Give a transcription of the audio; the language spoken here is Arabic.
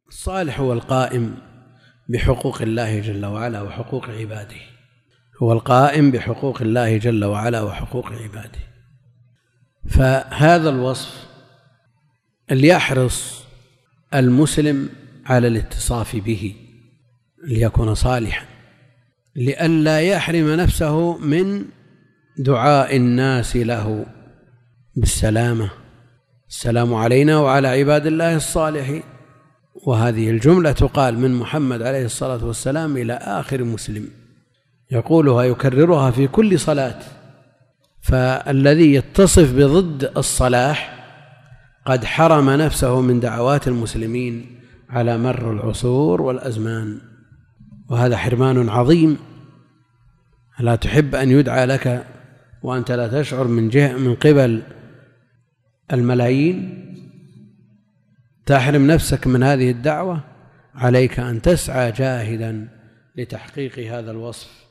الصالح هو القائم بحقوق الله جل وعلا وحقوق عباده، هو القائم بحقوق الله جل وعلا وحقوق عباده. فهذا الوصف ليحرص المسلم على الاتصاف به ليكون صالحا، لئلا يحرم نفسه من دعاء الناس له بالسلامة، السلام علينا وعلى عباد الله الصالحين. وهذه الجملة تقال من محمد عليه الصلاة والسلام إلى آخر مسلم، يقولها يكررها في كل صلاة. فالذي يتصف بضد الصلاح قد حرم نفسه من دعوات المسلمين على مر العصور والأزمان، وهذا حرمان عظيم. لا تحب أن يدعى لك وأنت لا تشعر من قبل الملايين، تحرم نفسك من هذه الدعوة. عليك أن تسعى جاهدا لتحقيق هذا الوصف